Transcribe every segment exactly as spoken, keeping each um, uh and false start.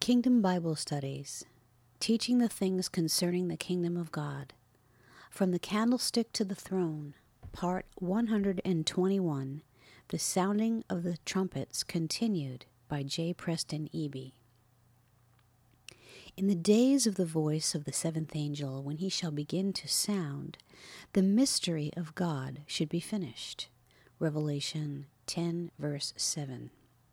Kingdom Bible Studies, Teaching the Things Concerning the Kingdom of God, From the Candlestick to the Throne, Part one hundred twenty-one, The Sounding of the Trumpets Continued by J. Preston Eby. In the days of the voice of the seventh angel, when he shall begin to sound, the mystery of God should be finished. Revelation ten, verse seven.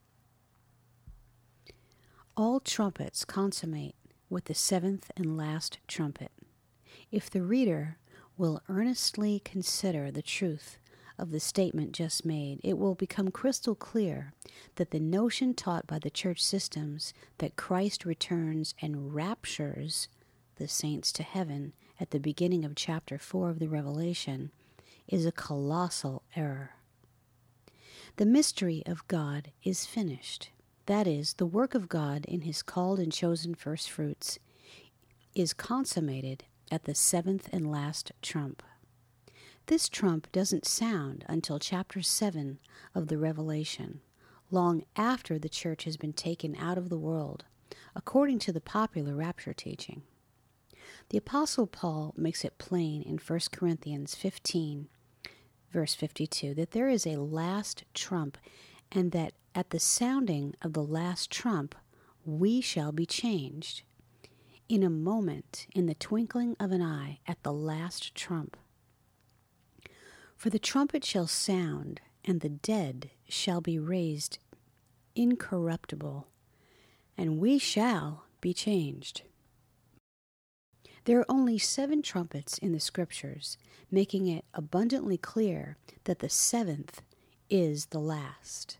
All trumpets consummate with the seventh and last trumpet. If the reader will earnestly consider the truth of the statement just made, it will become crystal clear that the notion taught by the church systems that Christ returns and raptures the saints to heaven at the beginning of chapter four of the Revelation is a colossal error. The mystery of God is finished. That is, the work of God in his called and chosen first fruits is consummated at the seventh and last trump. This trump doesn't sound until chapter seven of the Revelation, long after the church has been taken out of the world, according to the popular rapture teaching. The Apostle Paul makes it plain in First Corinthians fifteen, verse fifty-two, that there is a last trump, and that at the sounding of the last trump, we shall be changed. In a moment, in the twinkling of an eye, at the last trump. For the trumpet shall sound, and the dead shall be raised incorruptible, and we shall be changed. There are only seven trumpets in the Scriptures, making it abundantly clear that the seventh is the last.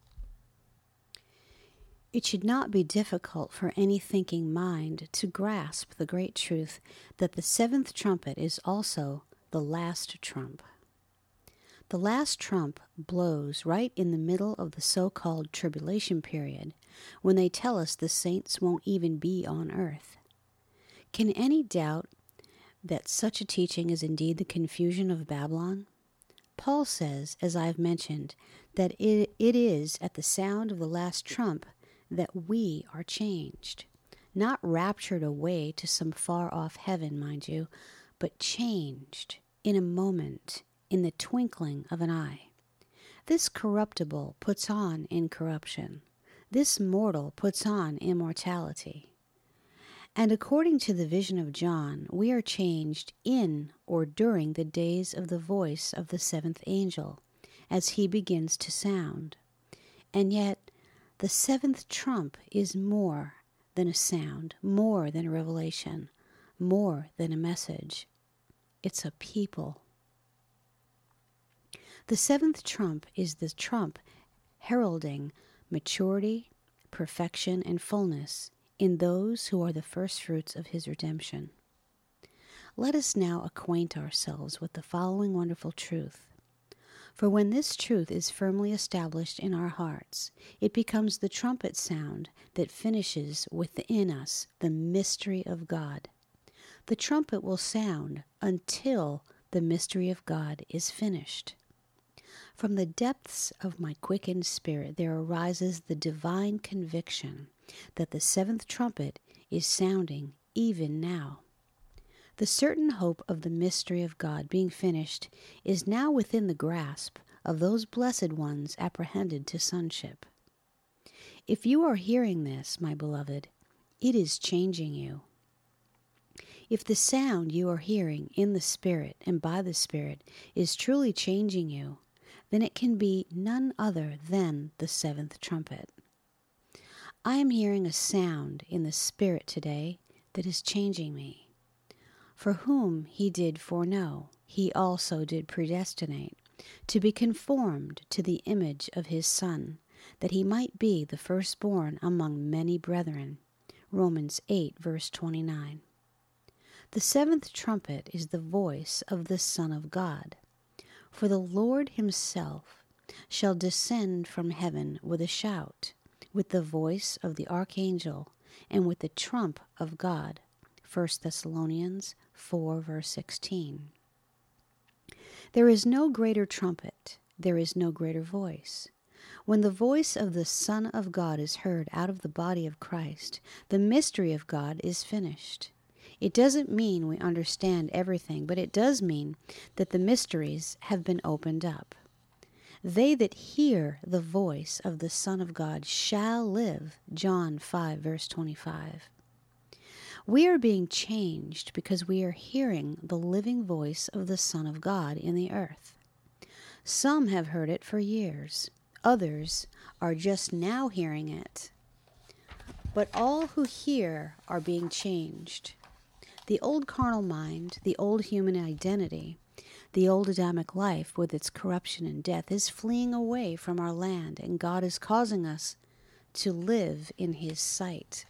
It should not be difficult for any thinking mind to grasp the great truth that the seventh trumpet is also the last trump. The last trump blows right in the middle of the so-called tribulation period, when they tell us the saints won't even be on earth. Can any doubt that such a teaching is indeed the confusion of Babylon? Paul says, as I have mentioned, that it, it is at the sound of the last trump that we are changed. Not raptured away to some far-off heaven, mind you, but changed in a moment, in the twinkling of an eye. This corruptible puts on incorruption. This mortal puts on immortality. And according to the vision of John, we are changed in or during the days of the voice of the seventh angel, as he begins to sound. And yet, the seventh trump is more than a sound, more than a revelation, more than a message. It's a people. The seventh trump is the trump heralding maturity, perfection, and fullness in those who are the first fruits of his redemption. Let us now acquaint ourselves with the following wonderful truth. For when this truth is firmly established in our hearts, it becomes the trumpet sound that finishes within us the mystery of God. The trumpet will sound until the mystery of God is finished. From the depths of my quickened spirit there arises the divine conviction that the seventh trumpet is sounding even now. The certain hope of the mystery of God being finished is now within the grasp of those blessed ones apprehended to sonship. If you are hearing this, my beloved, it is changing you. If the sound you are hearing in the Spirit and by the Spirit is truly changing you, then it can be none other than the seventh trumpet. I am hearing a sound in the Spirit today that is changing me. For whom he did foreknow, he also did predestinate, to be conformed to the image of his Son, that he might be the firstborn among many brethren. Romans eight, verse twenty-nine. The seventh trumpet is the voice of the Son of God. For the Lord himself shall descend from heaven with a shout, with the voice of the archangel, and with the trump of God. First Thessalonians four, verse sixteen. There is no greater trumpet, there is no greater voice. When the voice of the Son of God is heard out of the body of Christ, the mystery of God is finished. It doesn't mean we understand everything, but it does mean that the mysteries have been opened up. They that hear the voice of the Son of God shall live, John five, verse twenty-five. We are being changed because we are hearing the living voice of the Son of God in the earth. Some have heard it for years. Others are just now hearing it. But all who hear are being changed. The old carnal mind, the old human identity, the old Adamic life with its corruption and death is fleeing away from our land, and God is causing us to live in His sight.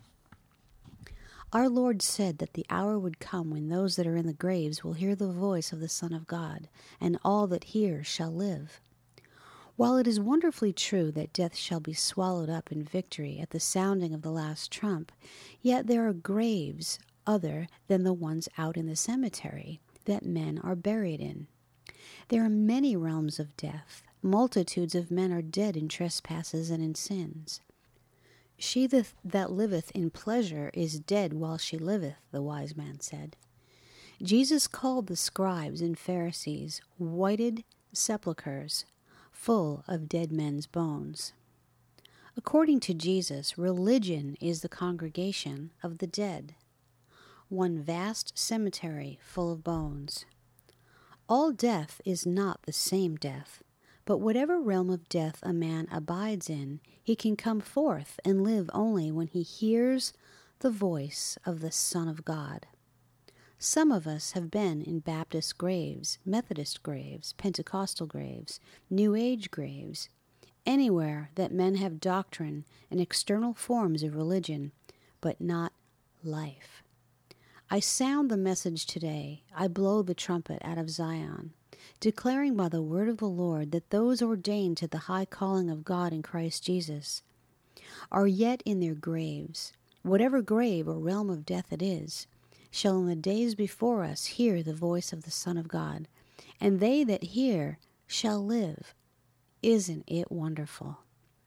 Our Lord said that the hour would come when those that are in the graves will hear the voice of the Son of God, and all that hear shall live. While it is wonderfully true that death shall be swallowed up in victory at the sounding of the last trump, yet there are graves other than the ones out in the cemetery that men are buried in. There are many realms of death. Multitudes of men are dead in trespasses and in sins. She that, that liveth in pleasure is dead while she liveth, the wise man said. Jesus called the scribes and Pharisees whited sepulchres, full of dead men's bones. According to Jesus, religion is the congregation of the dead, one vast cemetery full of bones. All death is not the same death, but whatever realm of death a man abides in, he can come forth and live only when he hears the voice of the Son of God. Some of us have been in Baptist graves, Methodist graves, Pentecostal graves, New Age graves, anywhere that men have doctrine and external forms of religion, but not life. I sound the message today. I blow the trumpet out of Zion, declaring by the word of the Lord that those ordained to the high calling of God in Christ Jesus are yet in their graves, whatever grave or realm of death it is, shall in the days before us hear the voice of the Son of God, and they that hear shall live. Isn't it wonderful?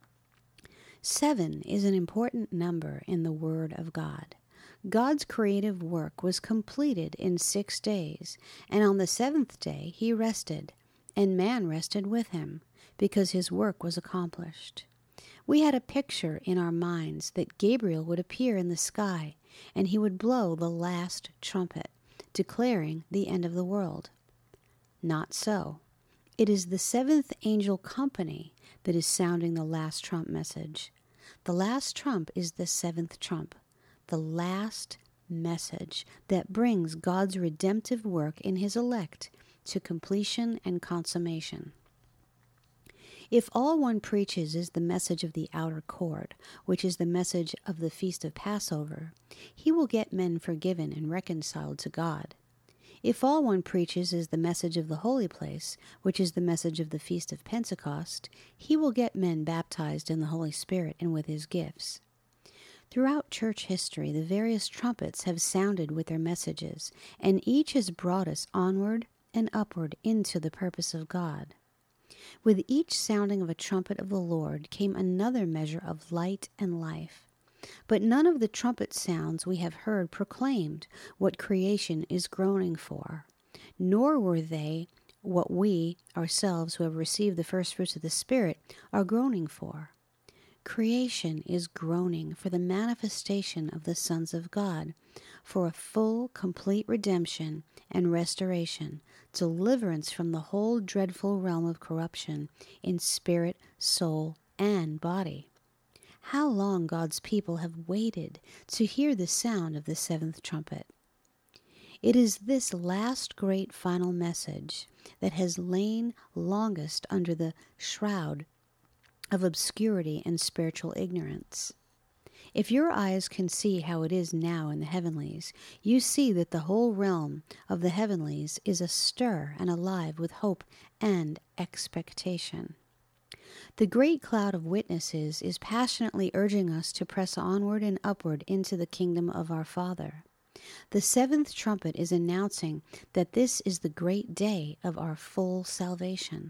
Seven is an important number in the Word of God. God's creative work was completed in six days, and on the seventh day he rested, and man rested with him, because his work was accomplished. We had a picture in our minds that Gabriel would appear in the sky, and he would blow the last trumpet, declaring the end of the world. Not so. It is the seventh angel company that is sounding the last trump message. The last trump is the seventh trump, the last message that brings God's redemptive work in his elect to completion and consummation. If all one preaches is the message of the outer court, which is the message of the feast of Passover, he will get men forgiven and reconciled to God. If all one preaches is the message of the holy place, which is the message of the feast of Pentecost, he will get men baptized in the Holy Spirit and with his gifts. Throughout church history, the various trumpets have sounded with their messages, and each has brought us onward and upward into the purpose of God. With each sounding of a trumpet of the Lord came another measure of light and life. But none of the trumpet sounds we have heard proclaimed what creation is groaning for, nor were they what we ourselves who have received the first fruits of the Spirit are groaning for. Creation is groaning for the manifestation of the sons of God, for a full, complete redemption and restoration, deliverance from the whole dreadful realm of corruption in spirit, soul, and body. How long God's people have waited to hear the sound of the seventh trumpet. It is this last great final message that has lain longest under the shroud of obscurity and spiritual ignorance. If your eyes can see how it is now in the heavenlies, you see that the whole realm of the heavenlies is astir and alive with hope and expectation. The great cloud of witnesses is passionately urging us to press onward and upward into the kingdom of our Father. The seventh trumpet is announcing that this is the great day of our full salvation.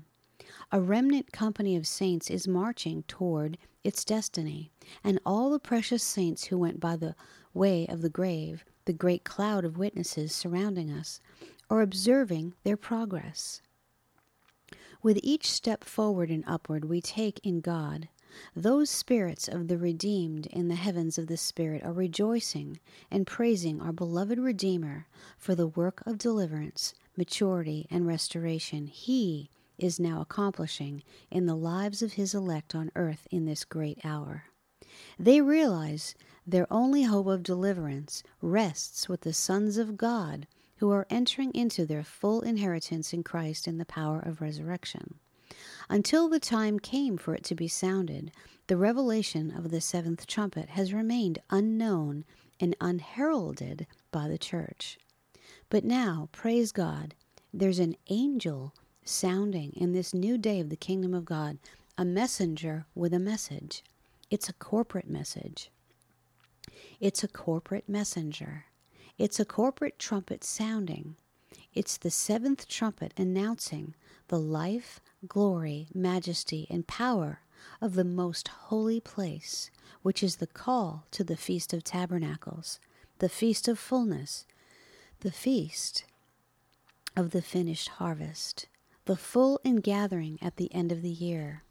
A remnant company of saints is marching toward its destiny, and all the precious saints who went by the way of the grave, the great cloud of witnesses surrounding us, are observing their progress. With each step forward and upward we take in God, those spirits of the redeemed in the heavens of the Spirit are rejoicing and praising our beloved Redeemer for the work of deliverance, maturity, and restoration He is now accomplishing in the lives of His elect on earth in this great hour. They realize their only hope of deliverance rests with the sons of God who are entering into their full inheritance in Christ in the power of resurrection. Until the time came for it to be sounded, the revelation of the seventh trumpet has remained unknown and unheralded by the church. But now, praise God, there's an angel sounding in this new day of the kingdom of God, a messenger with a message. It's a corporate message. It's a corporate messenger. It's a corporate trumpet sounding. It's the seventh trumpet announcing the life, glory, majesty, and power of the most holy place, which is the call to the Feast of Tabernacles, the Feast of Fullness, the Feast of the Finished Harvest, the full ingathering at the end of the year.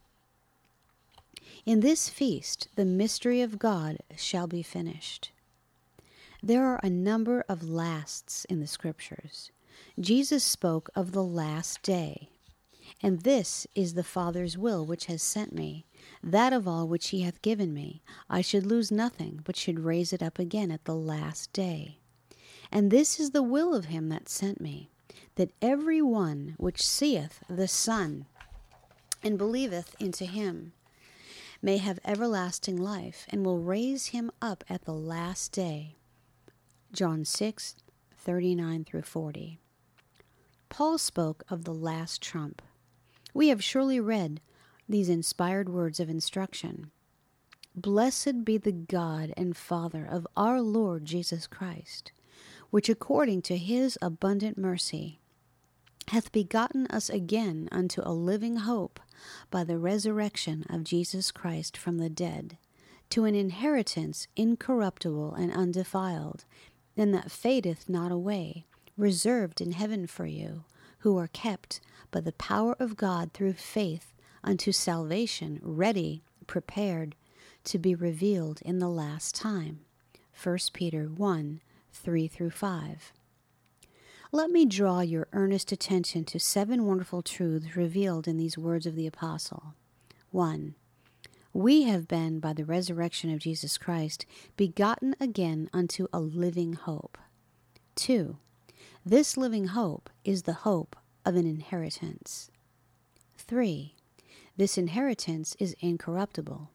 In this feast, the mystery of God shall be finished. There are a number of lasts in the Scriptures. Jesus spoke of the last day. And this is the Father's will which has sent me, that of all which He hath given me, I should lose nothing, but should raise it up again at the last day. And this is the will of Him that sent me, that every one which seeth the Son and believeth into Him may have everlasting life, and will raise him up at the last day. John six, thirty-nine through forty. Paul spoke of the last trump. We have surely read these inspired words of instruction. Blessed be the God and Father of our Lord Jesus Christ, which according to His abundant mercy hath begotten us again unto a living hope by the resurrection of Jesus Christ from the dead, to an inheritance incorruptible and undefiled, and that fadeth not away, reserved in heaven for you, who are kept by the power of God through faith unto salvation, ready, prepared, to be revealed in the last time. First Peter one, three through five. Let me draw your earnest attention to seven wonderful truths revealed in these words of the Apostle. One, we have been, by the resurrection of Jesus Christ, begotten again unto a living hope. Two, this living hope is the hope of an inheritance. Three, this inheritance is incorruptible.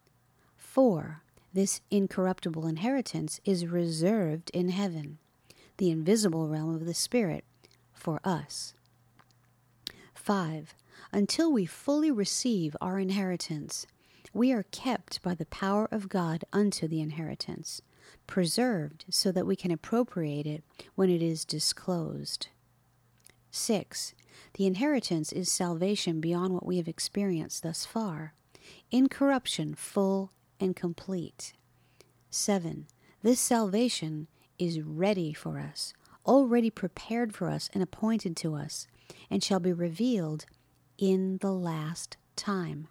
Four, this incorruptible inheritance is reserved in heaven, the invisible realm of the Spirit, for us. Five, until we fully receive our inheritance, we are kept by the power of God unto the inheritance, preserved so that we can appropriate it when it is disclosed. Six, the inheritance is salvation beyond what we have experienced thus far, incorruption full and complete. Seven, this salvation is ready for us, already prepared for us and appointed to us, and shall be revealed in the last time.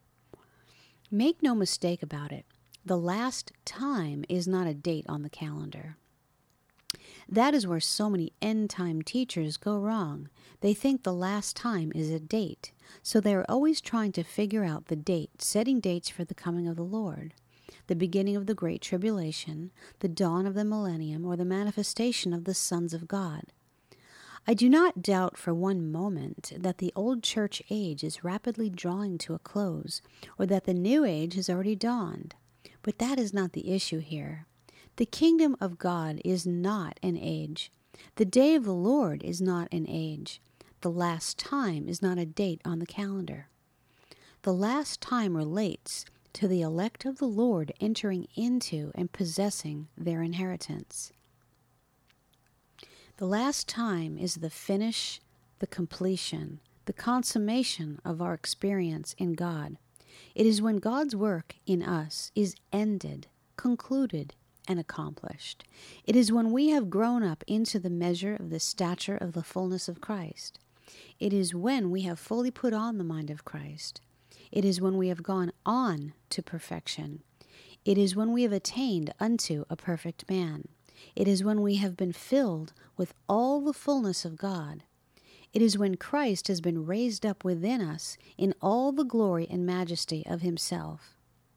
Make no mistake about it, the last time is not a date on the calendar. That is where so many end-time teachers go wrong. They think the last time is a date, so they are always trying to figure out the date, setting dates for the coming of the Lord, the beginning of the Great Tribulation, the dawn of the millennium, or the manifestation of the sons of God. I do not doubt for one moment that the old church age is rapidly drawing to a close, or that the new age has already dawned. But that is not the issue here. The kingdom of God is not an age. The day of the Lord is not an age. The last time is not a date on the calendar. The last time relates to the elect of the Lord entering into and possessing their inheritance. The last time is the finish, the completion, the consummation of our experience in God. It is when God's work in us is ended, concluded, and accomplished. It is when we have grown up into the measure of the stature of the fullness of Christ. It is when we have fully put on the mind of Christ. It is when we have gone on to perfection. It is when we have attained unto a perfect man. It is when we have been filled with all the fullness of God. It is when Christ has been raised up within us in all the glory and majesty of himself.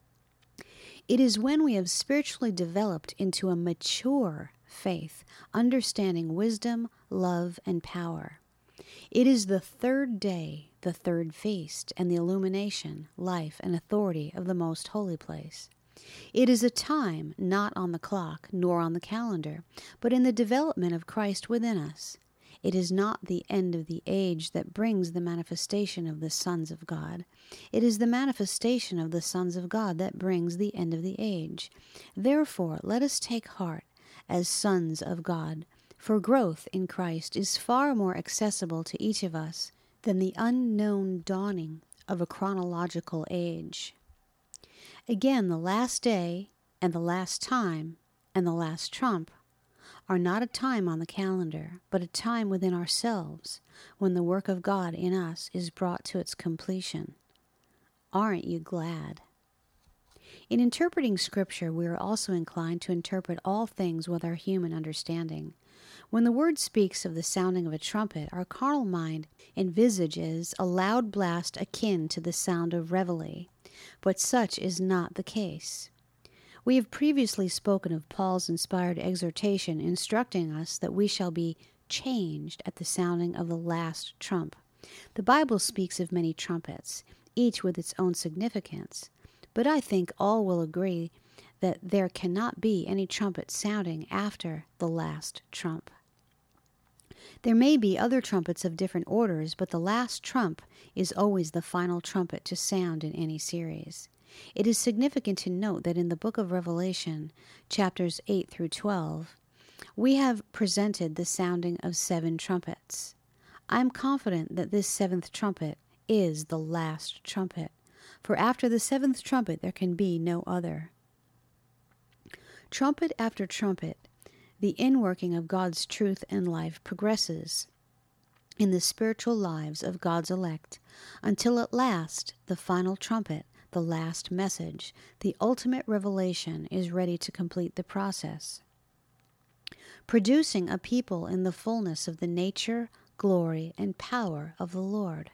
It is when we have spiritually developed into a mature faith, understanding wisdom, love, and power. It is the third day, the third feast, and the illumination, life, and authority of the most holy place. It is a time not on the clock nor on the calendar, but in the development of Christ within us. It is not the end of the age that brings the manifestation of the sons of God. It is the manifestation of the sons of God that brings the end of the age. Therefore, let us take heart as sons of God, for growth in Christ is far more accessible to each of us than the unknown dawning of a chronological age. Again, the last day and the last time and the last trump are not a time on the calendar, but a time within ourselves when the work of God in us is brought to its completion. Aren't you glad? In interpreting Scripture, we are also inclined to interpret all things with our human understanding. When the Word speaks of the sounding of a trumpet, our carnal mind envisages a loud blast akin to the sound of reveille, but such is not the case. We have previously spoken of Paul's inspired exhortation instructing us that we shall be changed at the sounding of the last trump. The Bible speaks of many trumpets, each with its own significance, but I think all will agree that there cannot be any trumpet sounding after the last trump. There may be other trumpets of different orders, but the last trump is always the final trumpet to sound in any series. It is significant to note that in the book of Revelation, chapters eight through twelve, we have presented the sounding of seven trumpets. I am confident that this seventh trumpet is the last trumpet, for after the seventh trumpet there can be no other. Trumpet after trumpet, the inworking of God's truth and life progresses in the spiritual lives of God's elect, until at last the final trumpet, the last message, the ultimate revelation is ready to complete the process, producing a people in the fullness of the nature, glory, and power of the Lord.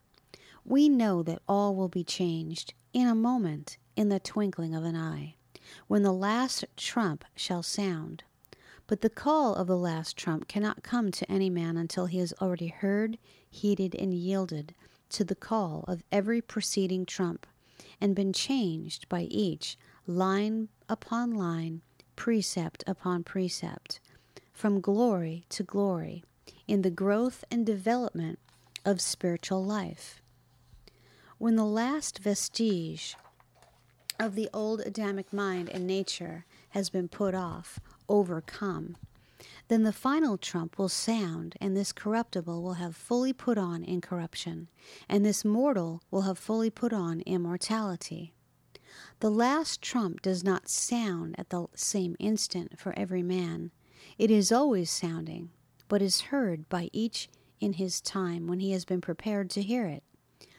We know that all will be changed in a moment, in the twinkling of an eye, when the last trump shall sound. But the call of the last trump cannot come to any man until he has already heard, heeded, and yielded to the call of every preceding trump, and been changed by each, line upon line, precept upon precept, from glory to glory, in the growth and development of spiritual life. When the last vestige of the old Adamic mind and nature has been put off, overcome, then the final trump will sound, and this corruptible will have fully put on incorruption, and this mortal will have fully put on immortality. The last trump does not sound at the same instant for every man. It is always sounding, but is heard by each in his time when he has been prepared to hear it.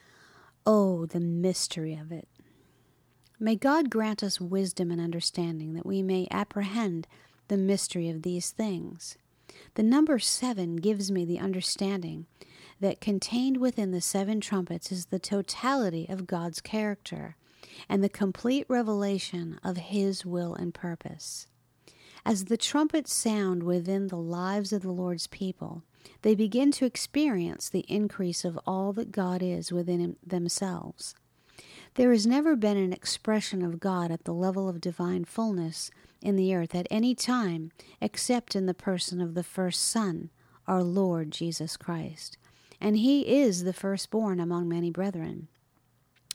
Oh, the mystery of it! May God grant us wisdom and understanding that we may apprehend the mystery of these things. The number seven gives me the understanding that contained within the seven trumpets is the totality of God's character and the complete revelation of His will and purpose. As the trumpets sound within the lives of the Lord's people, they begin to experience the increase of all that God is within themselves. There has never been an expression of God at the level of divine fullness in the earth at any time except in the person of the first Son, our Lord Jesus Christ, and He is the firstborn among many brethren.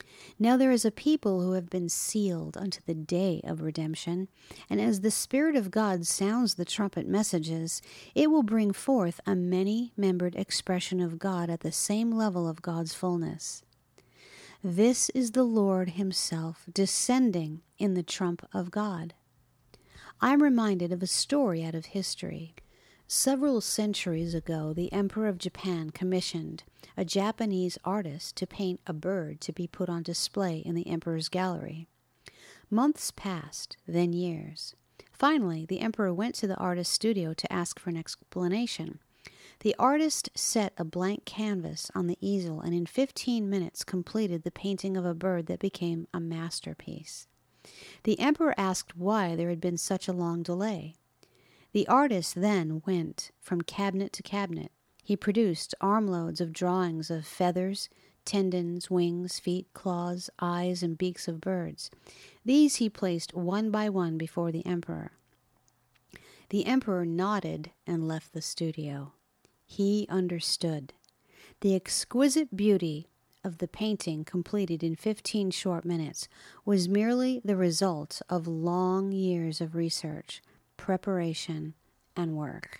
Now there is a people who have been sealed unto the day of redemption, and as the Spirit of God sounds the trumpet messages, it will bring forth a many-membered expression of God at the same level of God's fullness. This is the Lord himself descending in the trump of God. I'm reminded of a story out of history. Several centuries ago, the Emperor of Japan commissioned a Japanese artist to paint a bird to be put on display in the emperor's gallery. Months passed, then years. Finally, the emperor went to the artist's studio to ask for an explanation. The artist set a blank canvas on the easel and in fifteen minutes completed the painting of a bird that became a masterpiece. The emperor asked why there had been such a long delay. The artist then went from cabinet to cabinet. He produced armloads of drawings of feathers, tendons, wings, feet, claws, eyes, and beaks of birds. These he placed one by one before the emperor. The emperor nodded and left the studio. He understood. The exquisite beauty of the painting completed in fifteen short minutes was merely the result of long years of research, preparation, and work.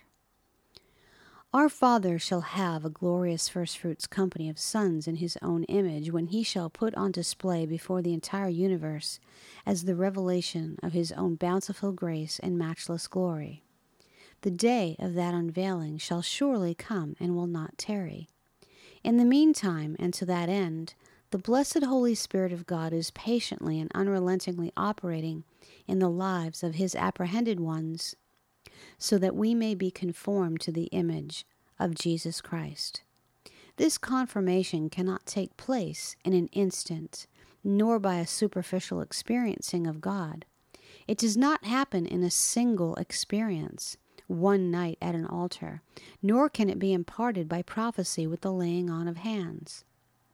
Our Father shall have a glorious firstfruits company of sons in his own image when he shall put on display before the entire universe as the revelation of his own bountiful grace and matchless glory. The day of that unveiling shall surely come and will not tarry. In the meantime, and to that end, the blessed Holy Spirit of God is patiently and unrelentingly operating in the lives of his apprehended ones, so that we may be conformed to the image of Jesus Christ. This confirmation cannot take place in an instant, nor by a superficial experiencing of God. It does not happen in a single experience, one night at an altar, nor can it be imparted by prophecy with the laying on of hands.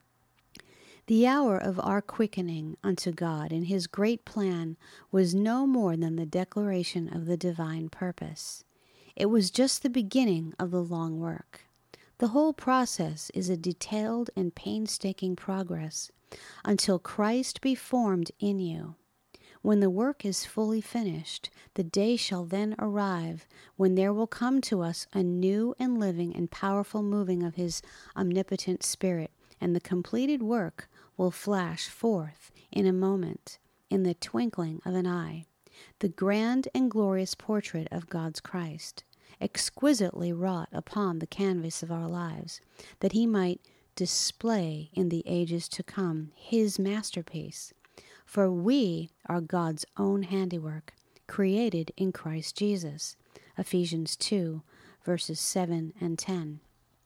The hour of our quickening unto God in his great plan was no more than the declaration of the divine purpose. It was just the beginning of the long work. The whole process is a detailed and painstaking progress until Christ be formed in you. When the work is fully finished, the day shall then arrive when there will come to us a new and living and powerful moving of his omnipotent Spirit, and the completed work will flash forth in a moment, in the twinkling of an eye, the grand and glorious portrait of God's Christ, exquisitely wrought upon the canvas of our lives, that he might display in the ages to come his masterpiece. For we are God's own handiwork, created in Christ Jesus. Ephesians two, verses seven and ten.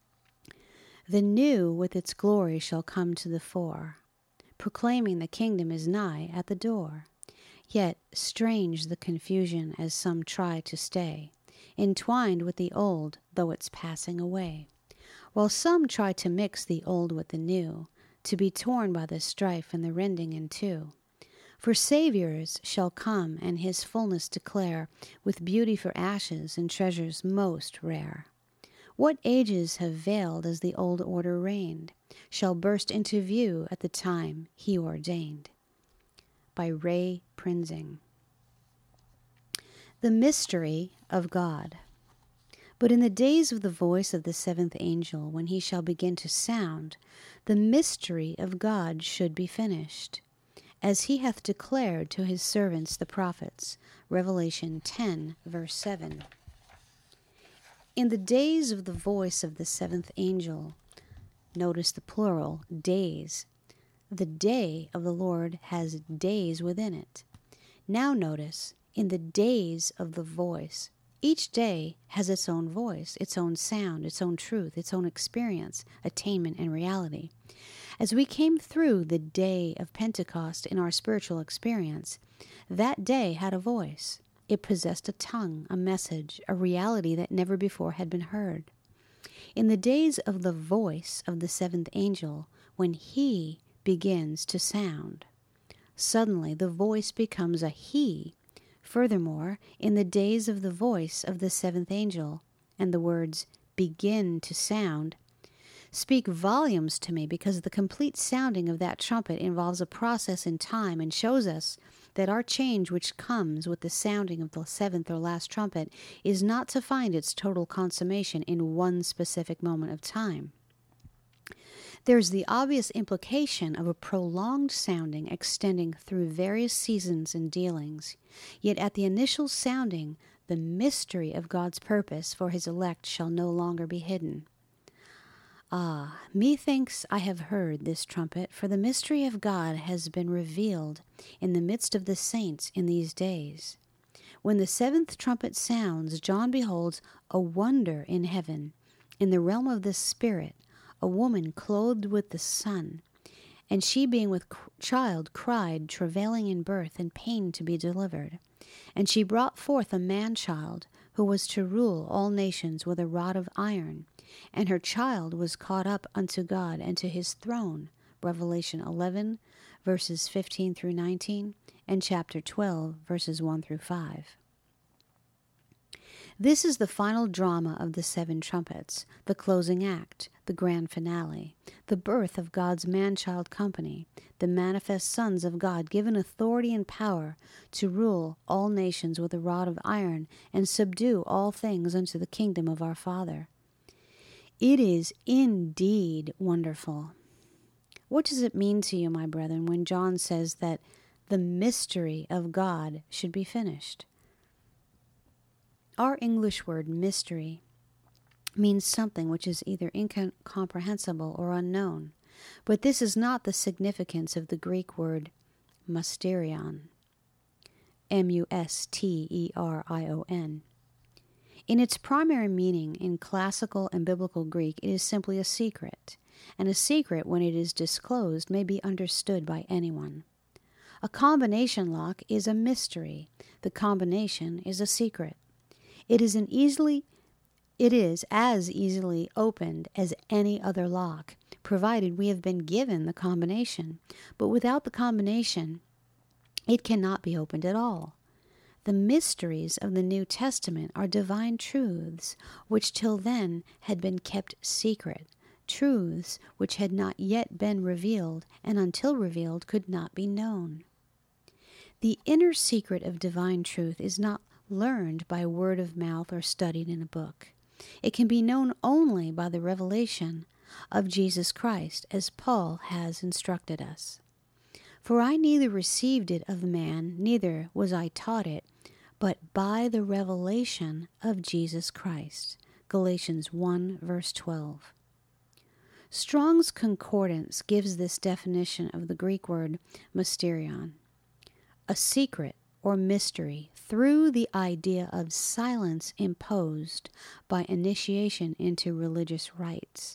The new with its glory shall come to the fore, proclaiming the kingdom is nigh at the door. Yet strange the confusion as some try to stay, entwined with the old, though it's passing away. While some try to mix the old with the new, to be torn by the strife and the rending in two. For Saviors shall come and his fullness declare, with beauty for ashes and treasures most rare. What ages have veiled as the old order reigned, shall burst into view at the time he ordained. By Ray Prinzing. The mystery of God. But in the days of the voice of the seventh angel, when he shall begin to sound, the mystery of God should be finished, as he hath declared to his servants the prophets. Revelation ten, verse seven. In the days of the voice of the seventh angel, notice the plural, days. The day of the Lord has days within it. Now notice, in the days of the voice, each day has its own voice, its own sound, its own truth, its own experience, attainment, and reality. As we came through the day of Pentecost in our spiritual experience, that day had a voice. It possessed a tongue, a message, a reality that never before had been heard. In the days of the voice of the seventh angel, when he begins to sound, suddenly the voice becomes a he. Furthermore, in the days of the voice of the seventh angel, and the words begin to sound, speak volumes to me, because the complete sounding of that trumpet involves a process in time and shows us that our change, which comes with the sounding of the seventh or last trumpet, is not to find its total consummation in one specific moment of time. There is the obvious implication of a prolonged sounding extending through various seasons and dealings. Yet at the initial sounding, the mystery of God's purpose for his elect shall no longer be hidden. Ah, methinks I have heard this trumpet, for the mystery of God has been revealed in the midst of the saints in these days. When the seventh trumpet sounds, John beholds a wonder in heaven, in the realm of the Spirit, a woman clothed with the sun, and she being with child cried, travailing in birth and pain to be delivered. And she brought forth a man-child, who was to rule all nations with a rod of iron. And her child was caught up unto God and to his throne. Revelation eleven, verses fifteen through nineteen, and chapter twelve, verses one through five. This is the final drama of the seven trumpets, the closing act, the grand finale, the birth of God's man-child company, the manifest sons of God given authority and power to rule all nations with a rod of iron and subdue all things unto the kingdom of our Father. It is indeed wonderful. What does it mean to you, my brethren, when John says that the mystery of God should be finished? Our English word mystery means something which is either incomprehensible or unknown, but this is not the significance of the Greek word mysterion, M U S T E R I O N. In its primary meaning in classical and biblical Greek, it is simply a secret, and a secret, when it is disclosed, may be understood by anyone. A combination lock is a mystery. The combination is a secret. It is an easily, it is as easily opened as any other lock, provided we have been given the combination. But without the combination, it cannot be opened at all. The mysteries of the New Testament are divine truths which till then had been kept secret, truths which had not yet been revealed, and until revealed could not be known. The inner secret of divine truth is not learned by word of mouth or studied in a book. It can be known only by the revelation of Jesus Christ, as Paul has instructed us. For I neither received it of man, neither was I taught it, but by the revelation of Jesus Christ. Galatians one, verse twelve. Strong's Concordance gives this definition of the Greek word mysterion: a secret or mystery through the idea of silence imposed by initiation into religious rites.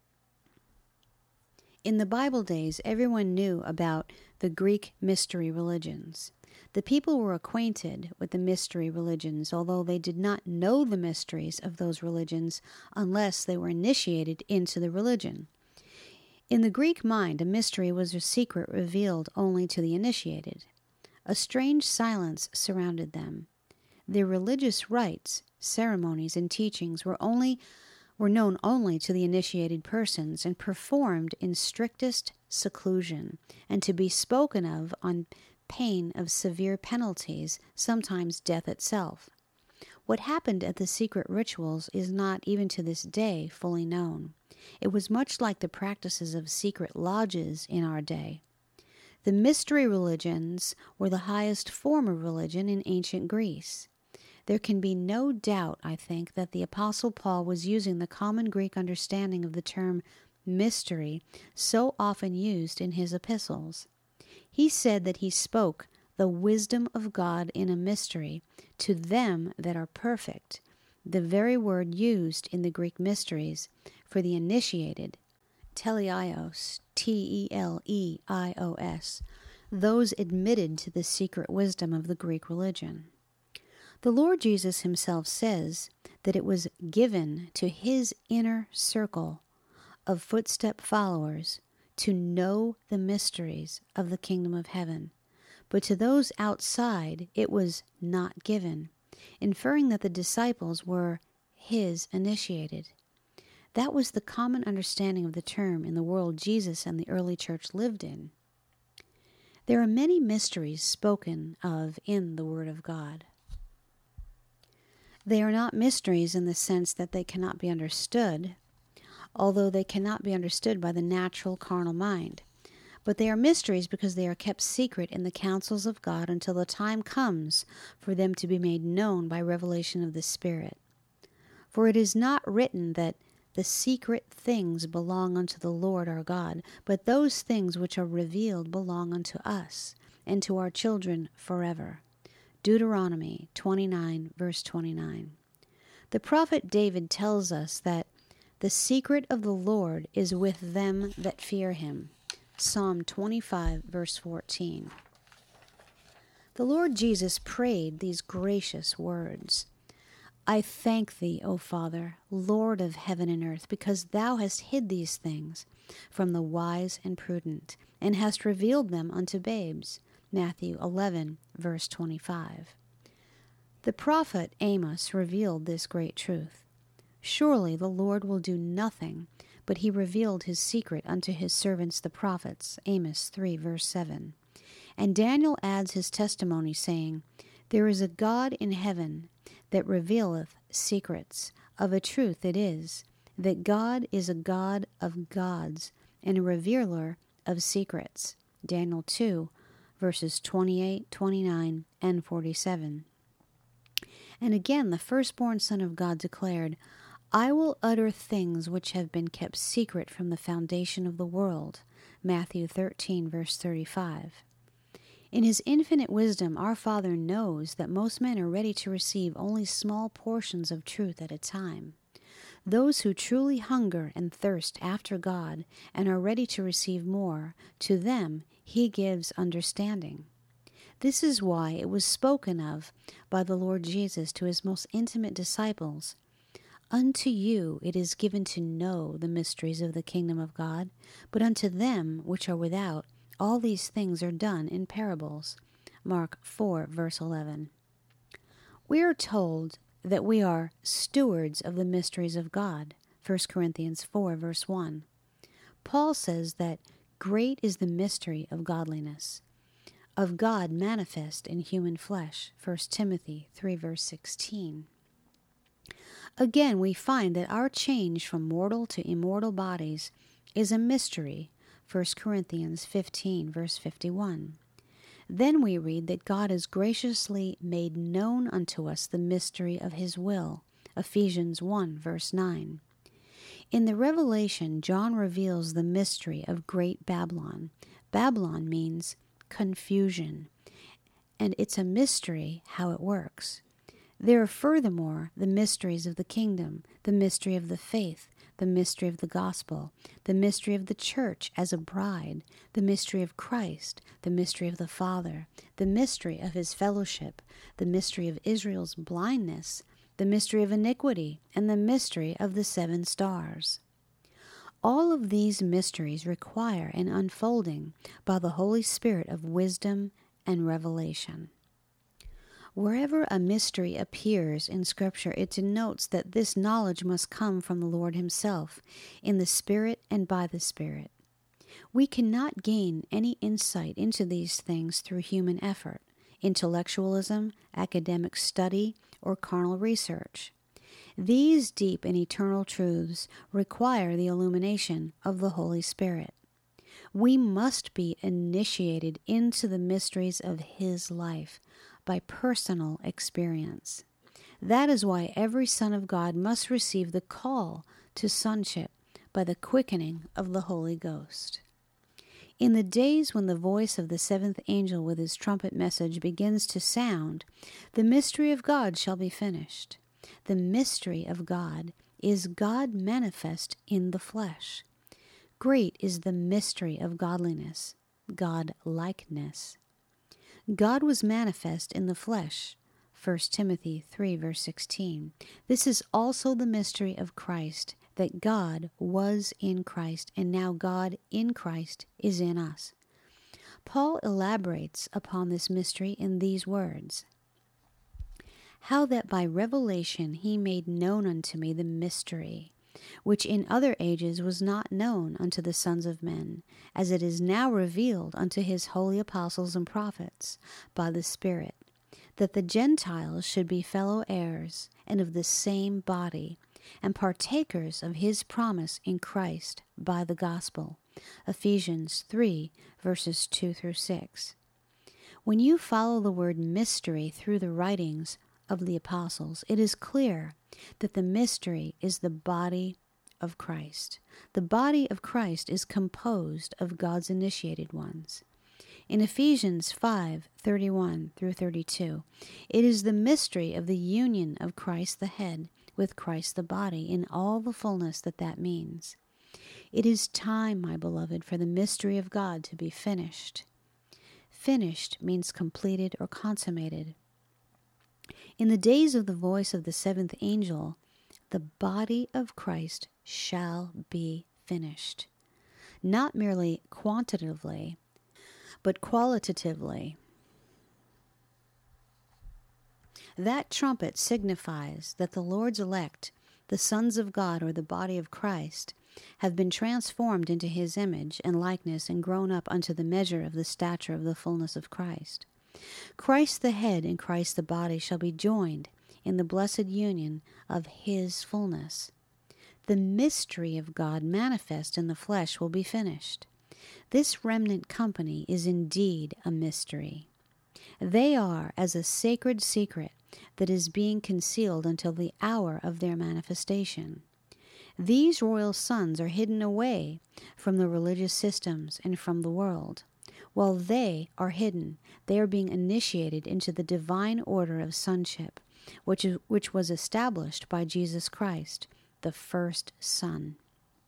In the Bible days, everyone knew about the Greek mystery religions. The people were acquainted with the mystery religions, although they did not know the mysteries of those religions unless they were initiated into the religion. In the Greek mind, a mystery was a secret revealed only to the initiated. A strange silence surrounded them. Their religious rites, ceremonies, and teachings were only were known only to the initiated persons and performed in strictest seclusion, and to be spoken of on pain of severe penalties, sometimes death itself. What happened at the secret rituals is not, even to this day, fully known. It was much like the practices of secret lodges in our day. The mystery religions were the highest form of religion in ancient Greece. There can be no doubt, I think, that the Apostle Paul was using the common Greek understanding of the term mystery so often used in his epistles. He said that he spoke the wisdom of God in a mystery to them that are perfect, the very word used in the Greek mysteries for the initiated, teleios, T E L E I O S, those admitted to the secret wisdom of the Greek religion. The Lord Jesus himself says that it was given to his inner circle of footstep followers to know the mysteries of the kingdom of heaven, but to those outside it was not given, inferring that the disciples were his initiated. That was the common understanding of the term in the world Jesus and the early church lived in. There are many mysteries spoken of in the Word of God. They are not mysteries in the sense that they cannot be understood, although they cannot be understood by the natural carnal mind. But they are mysteries because they are kept secret in the counsels of God until the time comes for them to be made known by revelation of the Spirit. For it is not written that the secret things belong unto the Lord our God, but those things which are revealed belong unto us, and to our children forever. Deuteronomy twenty-nine, verse twenty-nine. The prophet David tells us that the secret of the Lord is with them that fear him. Psalm twenty-five, verse fourteen. The Lord Jesus prayed these gracious words. I thank thee, O Father, Lord of heaven and earth, because thou hast hid these things from the wise and prudent, and hast revealed them unto babes. Matthew eleven, verse twenty-five. The prophet Amos revealed this great truth. Surely the Lord will do nothing, but he revealed his secret unto his servants the prophets. Amos three, verse seven. And Daniel adds his testimony, saying, There is a God in heaven that revealeth secrets. Of a truth it is, that God is a God of gods, and a revealer of secrets. Daniel two, verses twenty-eight, twenty-nine, and forty-seven. And again the firstborn Son of God declared, I will utter things which have been kept secret from the foundation of the world. Matthew thirteen, verse thirty-five. In his infinite wisdom, our Father knows that most men are ready to receive only small portions of truth at a time. Those who truly hunger and thirst after God and are ready to receive more, to them he gives understanding. This is why it was spoken of by the Lord Jesus to his most intimate disciples. Unto you it is given to know the mysteries of the kingdom of God, but unto them which are without, all these things are done in parables. Mark four, verse eleven. We are told that we are stewards of the mysteries of God. First Corinthians four, verse one. Paul says that great is the mystery of godliness, of God manifest in human flesh. First Timothy three, verse sixteen. Again, we find that our change from mortal to immortal bodies is a mystery. First Corinthians fifteen, verse fifty-one. Then we read that God has graciously made known unto us the mystery of his will. Ephesians one, verse nine. In the Revelation, John reveals the mystery of Great Babylon. Babylon means confusion, and it's a mystery how it works. There are furthermore the mysteries of the kingdom, the mystery of the faith, the mystery of the gospel, the mystery of the church as a bride, the mystery of Christ, the mystery of the Father, the mystery of his fellowship, the mystery of Israel's blindness, the mystery of iniquity, and the mystery of the seven stars. All of these mysteries require an unfolding by the Holy Spirit of wisdom and revelation. Wherever a mystery appears in Scripture, it denotes that this knowledge must come from the Lord himself, in the Spirit and by the Spirit. We cannot gain any insight into these things through human effort, intellectualism, academic study, or carnal research. These deep and eternal truths require the illumination of the Holy Spirit. We must be initiated into the mysteries of his life by personal experience. That is why every son of God must receive the call to sonship by the quickening of the Holy Ghost. In the days when the voice of the seventh angel with his trumpet message begins to sound, the mystery of God shall be finished. The mystery of God is God manifest in the flesh. Great is the mystery of godliness, God-likeness. God was manifest in the flesh. First Timothy three, verse sixteen. This is also the mystery of Christ, that God was in Christ, and now God in Christ is in us. Paul elaborates upon this mystery in these words. How that by revelation he made known unto me the mystery, which in other ages was not known unto the sons of men, as it is now revealed unto his holy apostles and prophets by the Spirit, that the Gentiles should be fellow heirs and of the same body, and partakers of his promise in Christ by the gospel. Ephesians three, verses two through six. When you follow the word mystery through the writings of the apostles, it is clear that the mystery is the body of Christ. The body of Christ is composed of God's initiated ones. In Ephesians five, thirty-one through thirty-two, it is the mystery of the union of Christ the head with Christ the body in all the fullness that that means. It is time, my beloved, for the mystery of God to be finished. Finished means completed or consummated. In the days of the voice of the seventh angel, the body of Christ shall be finished. Not merely quantitatively, but qualitatively. That trumpet signifies that the Lord's elect, the sons of God or the body of Christ, have been transformed into his image and likeness and grown up unto the measure of the stature of the fullness of Christ. Christ the head and Christ the body shall be joined in the blessed union of his fullness. The mystery of God manifest in the flesh will be finished. This remnant company is indeed a mystery. They are as a sacred secret that is being concealed until the hour of their manifestation. These royal sons are hidden away from the religious systems and from the world. While they are hidden, they are being initiated into the divine order of sonship, which is, which was established by Jesus Christ, the first Son.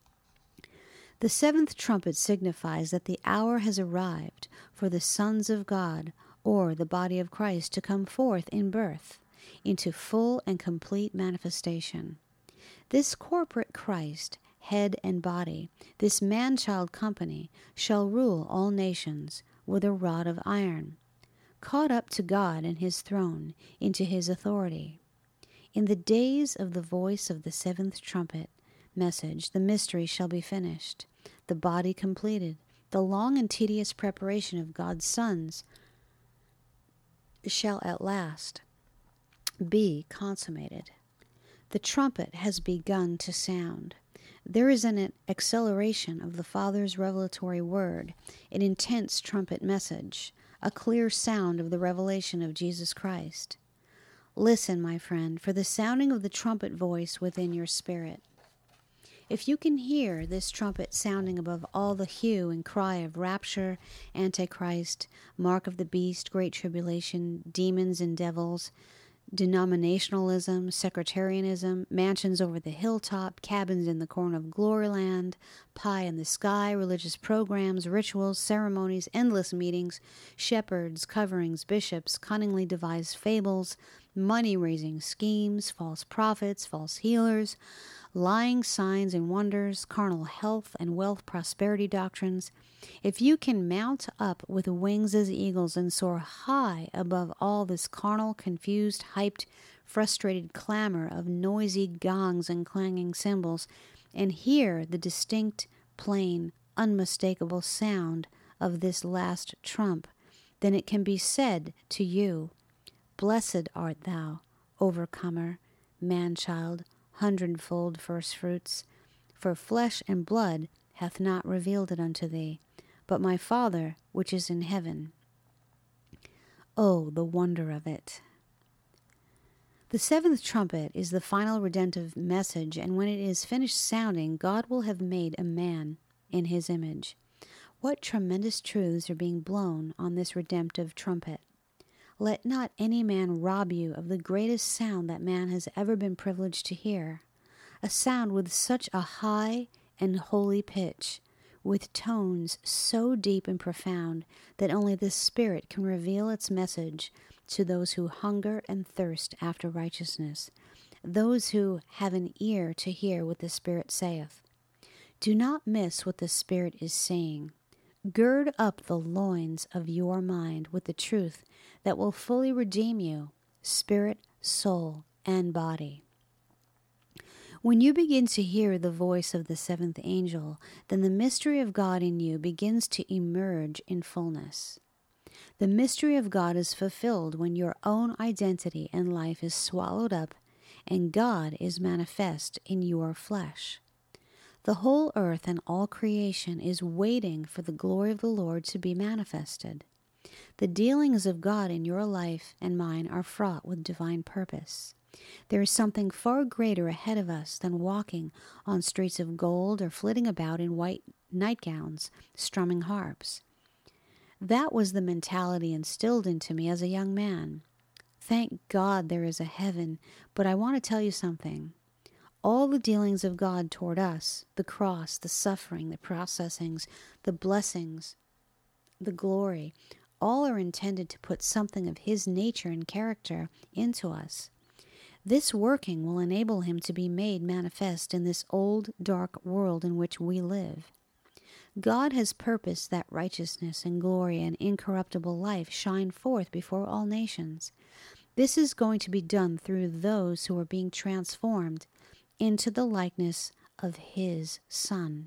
The seventh trumpet signifies that the hour has arrived for the sons of God, or the body of Christ, to come forth in birth, into full and complete manifestation. This corporate Christ, head and body, this man-child company, shall rule all nations with a rod of iron, caught up to God and his throne, into his authority. In the days of the voice of the seventh trumpet message, the mystery shall be finished, the body completed, the long and tedious preparation of God's sons shall at last be consummated. The trumpet has begun to sound. There is an acceleration of the Father's revelatory word, an intense trumpet message, a clear sound of the revelation of Jesus Christ. Listen, my friend, for the sounding of the trumpet voice within your spirit. If you can hear this trumpet sounding above all the hue and cry of rapture, Antichrist, mark of the beast, great tribulation, demons and devils, denominationalism, sectarianism, mansions over the hilltop, cabins in the corner of Gloryland, pie in the sky, religious programs, rituals, ceremonies, endless meetings, shepherds, coverings, bishops, cunningly devised fables, money-raising schemes, false prophets, false healers, lying signs and wonders, carnal health and wealth prosperity doctrines. If you can mount up with wings as eagles and soar high above all this carnal, confused, hyped, frustrated clamor of noisy gongs and clanging cymbals, and hear the distinct, plain, unmistakable sound of this last trump, then it can be said to you, Blessed art thou, overcomer, man-child, hundredfold firstfruits, for flesh and blood hath not revealed it unto thee, but my Father which is in heaven. Oh, the wonder of it! The seventh trumpet is the final redemptive message, and when it is finished sounding, God will have made a man in his image. What tremendous truths are being blown on this redemptive trumpet! Let not any man rob you of the greatest sound that man has ever been privileged to hear, a sound with such a high and holy pitch, with tones so deep and profound that only the Spirit can reveal its message to those who hunger and thirst after righteousness, those who have an ear to hear what the Spirit saith. Do not miss what the Spirit is saying. Gird up the loins of your mind with the truth that will fully redeem you, spirit, soul, and body. When you begin to hear the voice of the seventh angel, then the mystery of God in you begins to emerge in fullness. The mystery of God is fulfilled when your own identity and life is swallowed up and God is manifest in your flesh. The whole earth and all creation is waiting for the glory of the Lord to be manifested. The dealings of God in your life and mine are fraught with divine purpose. There is something far greater ahead of us than walking on streets of gold or flitting about in white nightgowns, strumming harps. That was the mentality instilled into me as a young man. Thank God there is a heaven, but I want to tell you something. All the dealings of God toward us, the cross, the suffering, the processings, the blessings, the glory, all are intended to put something of His nature and character into us. This working will enable Him to be made manifest in this old, dark world in which we live. God has purposed that righteousness and glory and incorruptible life shine forth before all nations. This is going to be done through those who are being transformed into the likeness of His Son.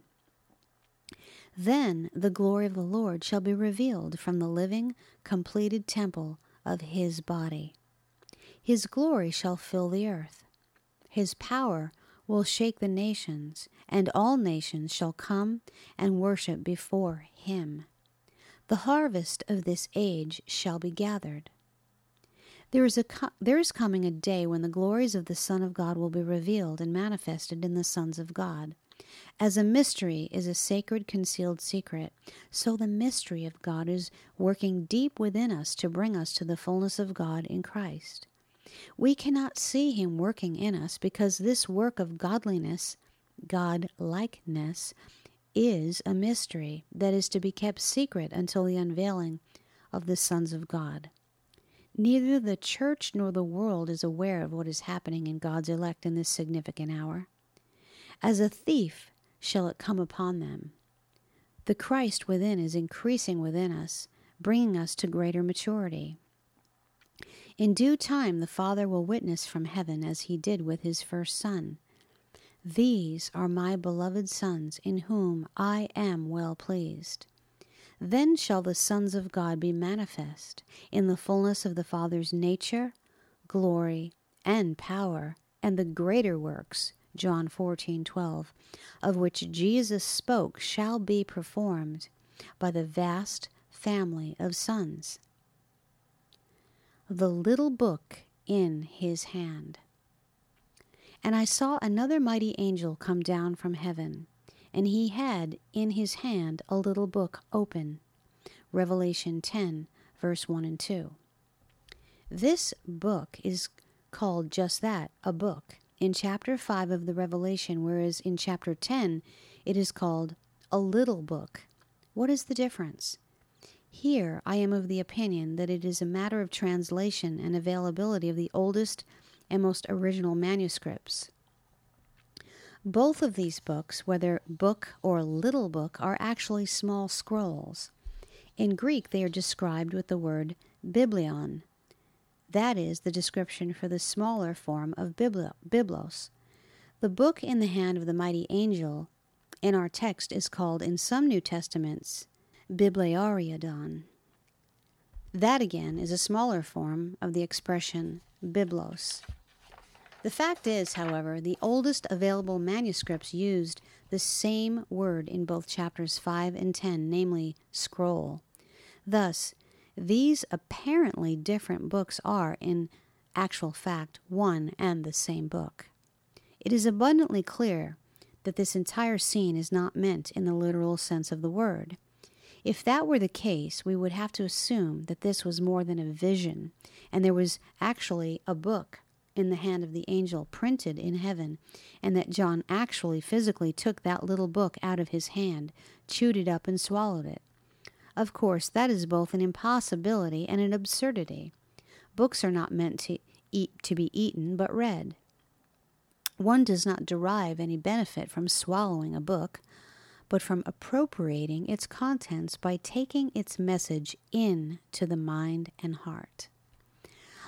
Then the glory of the Lord shall be revealed from the living, completed temple of His body. His glory shall fill the earth. His power will shake the nations, and all nations shall come and worship before Him. The harvest of this age shall be gathered. There is, a, there is coming a day when the glories of the Son of God will be revealed and manifested in the sons of God. As a mystery is a sacred concealed secret, so the mystery of God is working deep within us to bring us to the fullness of God in Christ. We cannot see Him working in us because this work of godliness, God-likeness, is a mystery that is to be kept secret until the unveiling of the sons of God. Neither the church nor the world is aware of what is happening in God's elect in this significant hour. As a thief shall it come upon them. The Christ within is increasing within us, bringing us to greater maturity. In due time the Father will witness from heaven as He did with His first Son. These are my beloved sons, in whom I am well pleased. Then shall the sons of God be manifest in the fullness of the Father's nature, glory, and power, and the greater works, John fourteen twelve, of which Jesus spoke shall be performed by the vast family of sons. The little book in His hand. And I saw another mighty angel come down from heaven, and he had in his hand a little book open. Revelation ten, verse one and two. This book is called just that, a book, in chapter five of the Revelation, whereas in chapter ten it is called a little book. What is the difference? Here I am of the opinion that it is a matter of translation and availability of the oldest and most original manuscripts. Both of these books, whether book or little book, are actually small scrolls. In Greek, they are described with the word biblion. That is the description for the smaller form of biblo- biblos. The book in the hand of the mighty angel in our text is called in some New Testaments bibliariadon. That again is a smaller form of the expression biblos. The fact is, however, the oldest available manuscripts used the same word in both chapters five and ten, namely scroll. Thus, these apparently different books are, in actual fact, one and the same book. It is abundantly clear that this entire scene is not meant in the literal sense of the word. If that were the case, we would have to assume that this was more than a vision, and there was actually a book in the hand of the angel printed in heaven, and that John actually physically took that little book out of his hand, chewed it up, and swallowed it. Of course, that is both an impossibility and an absurdity. Books are not meant to eat to be eaten, but read. One does not derive any benefit from swallowing a book, but from appropriating its contents by taking its message into the mind and heart.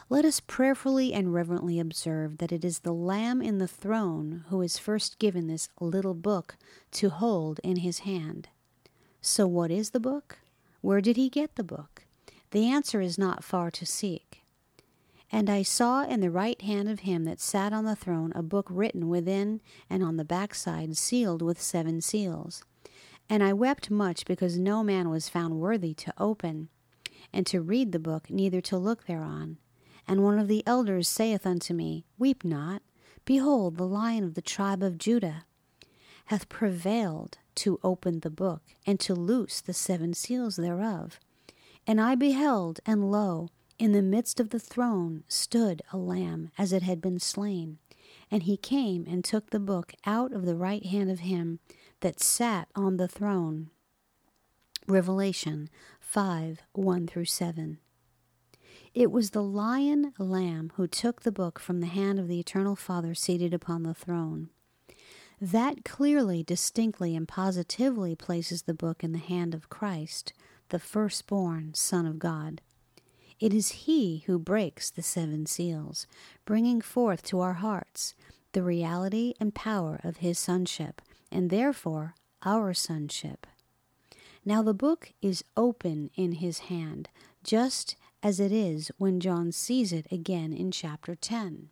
Let us prayerfully and reverently observe that it is the Lamb in the throne who is first given this little book to hold in his hand. So what is the book? Where did he get the book? The answer is not far to seek. And I saw in the right hand of him that sat on the throne a book written within and on the backside, sealed with seven seals. And I wept much, because no man was found worthy to open and to read the book, neither to look thereon. And one of the elders saith unto me, Weep not. Behold, the Lion of the tribe of Judah hath prevailed to open the book, and to loose the seven seals thereof. And I beheld, and lo, in the midst of the throne stood a lamb, as it had been slain. And he came and took the book out of the right hand of him that sat on the throne. Revelation five, one through seven. It was the lion lamb who took the book from the hand of the eternal Father seated upon the throne. That clearly, distinctly, and positively places the book in the hand of Christ, the firstborn Son of God. It is he who breaks the seven seals, bringing forth to our hearts the reality and power of his sonship, and therefore our sonship. Now the book is open in his hand, just as it is when John sees it again in chapter ten.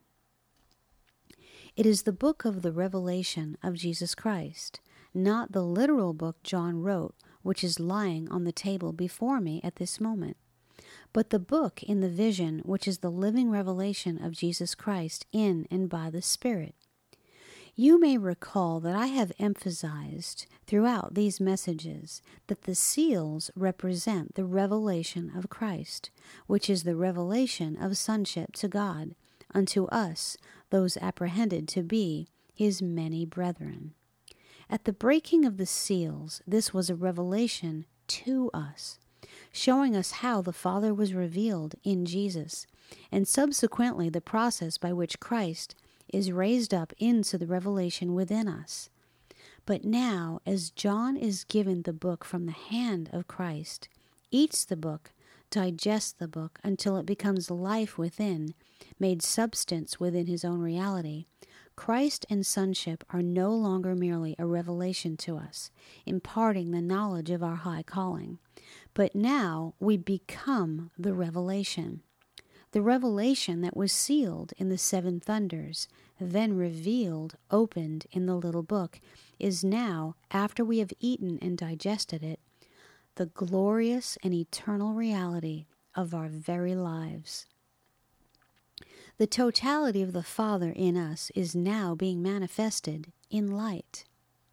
It is the book of the revelation of Jesus Christ, not the literal book John wrote, which is lying on the table before me at this moment, but the book in the vision, which is the living revelation of Jesus Christ in and by the Spirit. You may recall that I have emphasized throughout these messages that the seals represent the revelation of Christ, which is the revelation of sonship to God, unto us, those apprehended to be his many brethren. At the breaking of the seals, this was a revelation to us, showing us how the Father was revealed in Jesus, and subsequently the process by which Christ is raised up into the revelation within us. But now, as John is given the book from the hand of Christ, eats the book, digests the book until it becomes life within, made substance within his own reality, Christ and sonship are no longer merely a revelation to us, imparting the knowledge of our high calling, but now we become the revelation. The revelation that was sealed in the seven thunders, then revealed, opened in the little book, is now, after we have eaten and digested it, the glorious and eternal reality of our very lives. The totality of the Father in us is now being manifested in light.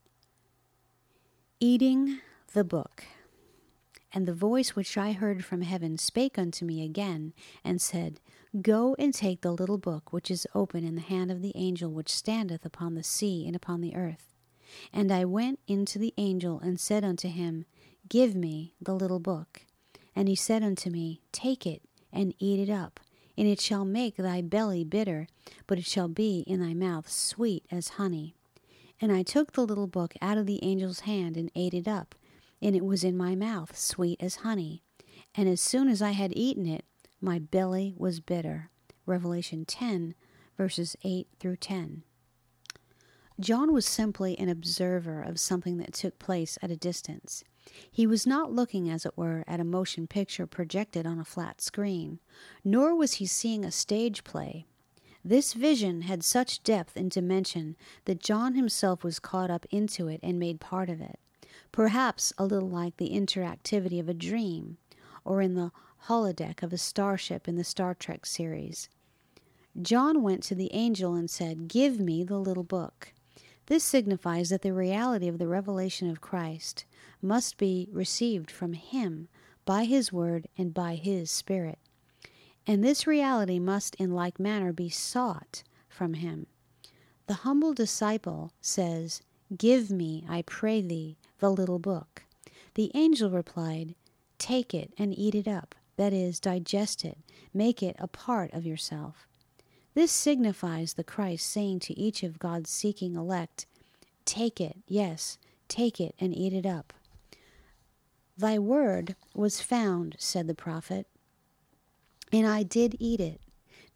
Eating the book. And the voice which I heard from heaven spake unto me again, and said, Go and take the little book which is open in the hand of the angel which standeth upon the sea and upon the earth. And I went into the angel, and said unto him, Give me the little book. And he said unto me, Take it, and eat it up, and it shall make thy belly bitter, but it shall be in thy mouth sweet as honey. And I took the little book out of the angel's hand, and ate it up, and it was in my mouth sweet as honey. And as soon as I had eaten it, my belly was bitter. Revelation ten, verses eight through ten. John was simply an observer of something that took place at a distance. He was not looking, as it were, at a motion picture projected on a flat screen, nor was he seeing a stage play. This vision had such depth and dimension that John himself was caught up into it and made part of it, perhaps a little like the interactivity of a dream, or in the holodeck of a starship in the Star Trek series. John went to the angel and said, Give me the little book. This signifies that the reality of the revelation of Christ must be received from him by his word and by his Spirit. And this reality must in like manner be sought from him. The humble disciple says, Give me, I pray thee, the little book. The angel replied, Take it and eat it up, that is, digest it, make it a part of yourself. This signifies the Christ saying to each of God's seeking elect, Take it, yes, take it and eat it up. Thy word was found, said the prophet, and I did eat it.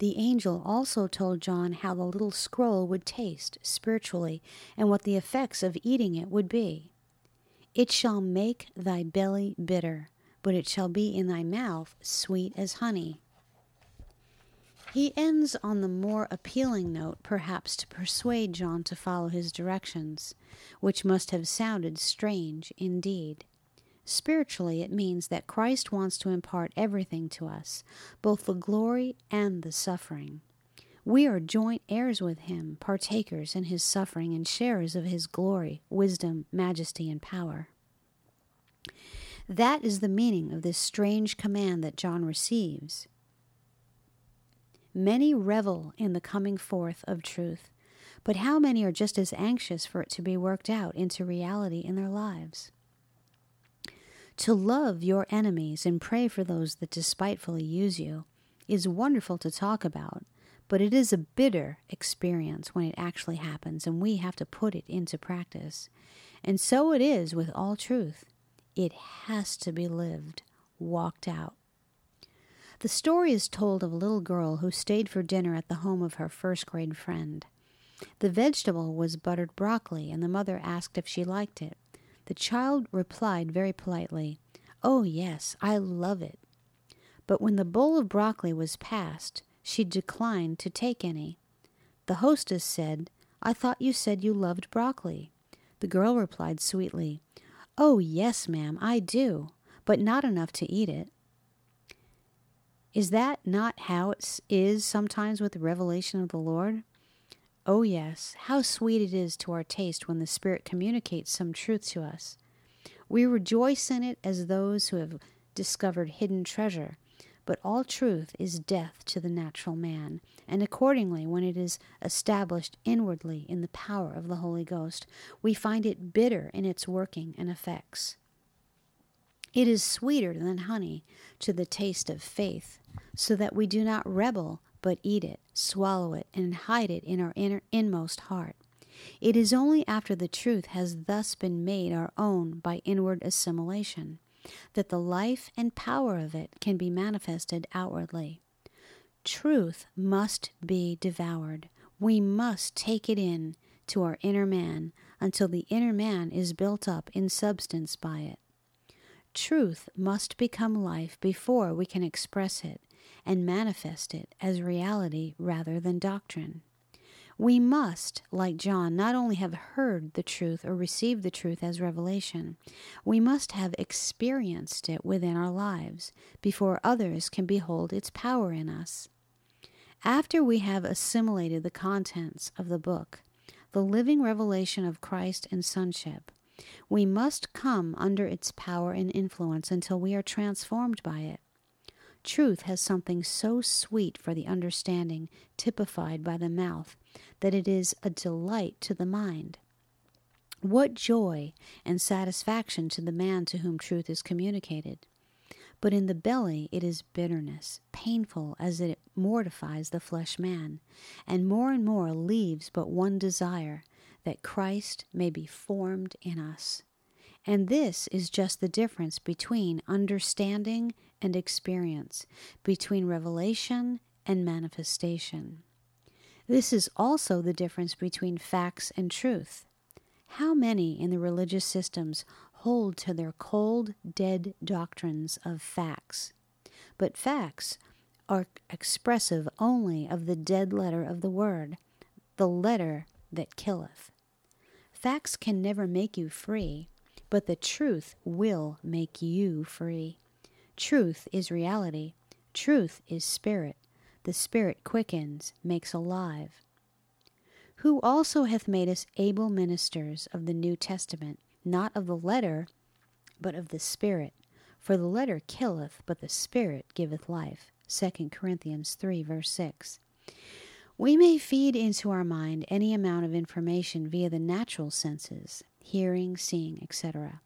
The angel also told John how the little scroll would taste spiritually and what the effects of eating it would be. It shall make thy belly bitter, but it shall be in thy mouth sweet as honey. He ends on the more appealing note, perhaps to persuade John to follow his directions, which must have sounded strange indeed. Spiritually, it means that Christ wants to impart everything to us, both the glory and the suffering. We are joint heirs with him, partakers in his suffering and sharers of his glory, wisdom, majesty, and power. That is the meaning of this strange command that John receives. Many revel in the coming forth of truth, but how many are just as anxious for it to be worked out into reality in their lives? To love your enemies and pray for those that despitefully use you is wonderful to talk about, but it is a bitter experience when it actually happens, and we have to put it into practice. And so it is with all truth. It has to be lived, walked out. The story is told of a little girl who stayed for dinner at the home of her first grade friend. The vegetable was buttered broccoli, and the mother asked if she liked it. The child replied very politely, "Oh, yes, I love it." But when the bowl of broccoli was passed, she declined to take any. The hostess said, "I thought you said you loved broccoli." The girl replied sweetly, "Oh, yes, ma'am, I do, but not enough to eat it." Is that not how it is sometimes with the revelation of the Lord? Oh, yes, how sweet it is to our taste when the Spirit communicates some truth to us. We rejoice in it as those who have discovered hidden treasure, but all truth is death to the natural man, and accordingly, when it is established inwardly in the power of the Holy Ghost, we find it bitter in its working and effects. It is sweeter than honey to the taste of faith, so that we do not rebel, but eat it, swallow it, and hide it in our inner, inmost heart. It is only after the truth has thus been made our own by inward assimilation that the life and power of it can be manifested outwardly. Truth must be devoured. We must take it in to our inner man until the inner man is built up in substance by it. Truth must become life before we can express it and manifest it as reality rather than doctrine. We must, like John, not only have heard the truth or received the truth as revelation, we must have experienced it within our lives before others can behold its power in us. After we have assimilated the contents of the book, the living revelation of Christ and sonship, we must come under its power and influence until we are transformed by it. Truth has something so sweet for the understanding, typified by the mouth, that it is a delight to the mind. What joy and satisfaction to the man to whom truth is communicated! But in the belly it is bitterness, painful as it mortifies the flesh man, and more and more leaves but one desire, that Christ may be formed in us. And this is just the difference between understanding and experience, between revelation and manifestation. This is also the difference between facts and truth. How many in the religious systems hold to their cold, dead doctrines of facts? But facts are expressive only of the dead letter of the word, the letter that killeth. Facts can never make you free, but the truth will make you free. Truth is reality. Truth is spirit. The Spirit quickens, makes alive. Who also hath made us able ministers of the New Testament, not of the letter, but of the Spirit. For the letter killeth, but the Spirit giveth life. Second Corinthians three, verse six. We may feed into our mind any amount of information via the natural senses, hearing, seeing, et cetera.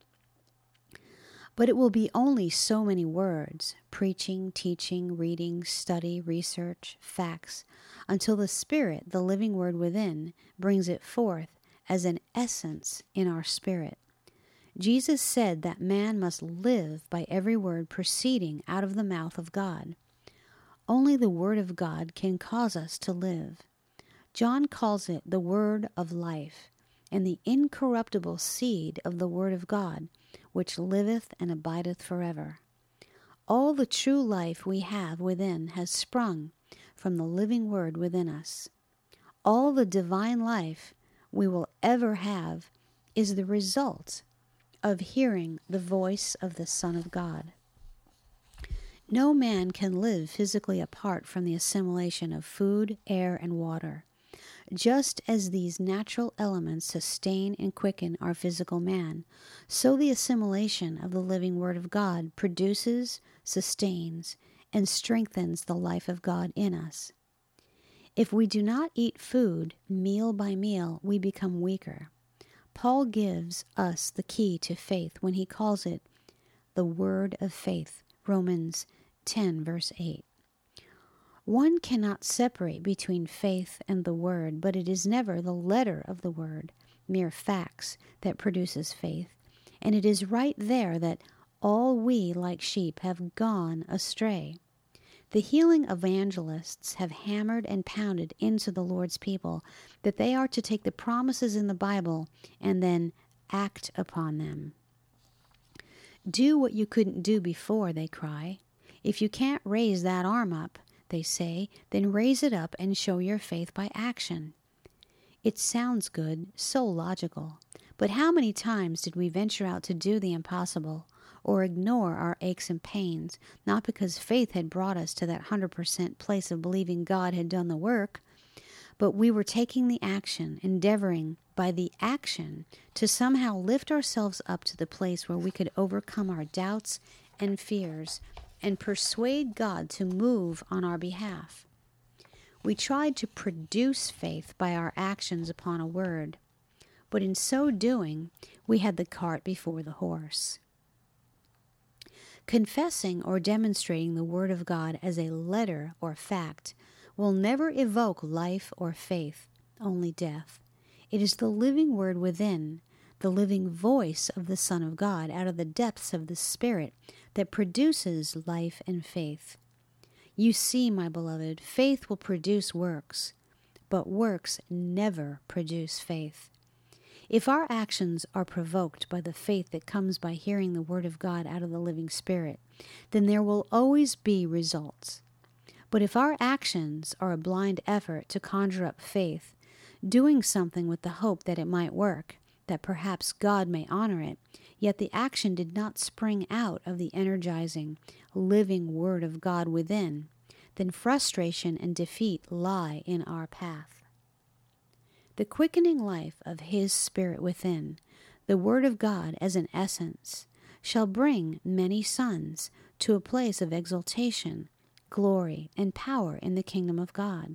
But it will be only so many words, preaching, teaching, reading, study, research, facts, until the Spirit, the living word within, brings it forth as an essence in our spirit. Jesus said that man must live by every word proceeding out of the mouth of God. Only the Word of God can cause us to live. John calls it the Word of life, and the incorruptible seed of the Word of God, which liveth and abideth forever. All the true life we have within has sprung from the living Word within us. All the divine life we will ever have is the result of hearing the voice of the Son of God. No man can live physically apart from the assimilation of food, air, and water. Just as these natural elements sustain and quicken our physical man, so the assimilation of the living Word of God produces, sustains, and strengthens the life of God in us. If we do not eat food meal by meal, we become weaker. Paul gives us the key to faith when he calls it the word of faith, Romans ten, verse eight. One cannot separate between faith and the word, but it is never the letter of the word, mere facts, that produces faith. And it is right there that all we, like sheep, have gone astray. The healing evangelists have hammered and pounded into the Lord's people that they are to take the promises in the Bible and then act upon them. Do what you couldn't do before, they cry. If you can't raise that arm up, they say, then raise it up and show your faith by action. It sounds good, so logical. But how many times did we venture out to do the impossible or ignore our aches and pains, not because faith had brought us to that one hundred percent place of believing God had done the work, but we were taking the action, endeavoring by the action to somehow lift ourselves up to the place where we could overcome our doubts and fears and persuade God to move on our behalf. We tried to produce faith by our actions upon a word, but in so doing, we had the cart before the horse. Confessing or demonstrating the Word of God as a letter or fact will never evoke life or faith, only death. It is the living Word within, the living voice of the Son of God out of the depths of the Spirit that produces life and faith. You see, my beloved, faith will produce works, but works never produce faith. If our actions are provoked by the faith that comes by hearing the Word of God out of the living Spirit, then there will always be results. But if our actions are a blind effort to conjure up faith, doing something with the hope that it might work, that perhaps God may honor it, yet the action did not spring out of the energizing, living Word of God within, then frustration and defeat lie in our path. The quickening life of His Spirit within, the Word of God as an essence, shall bring many sons to a place of exaltation, glory, and power in the kingdom of God.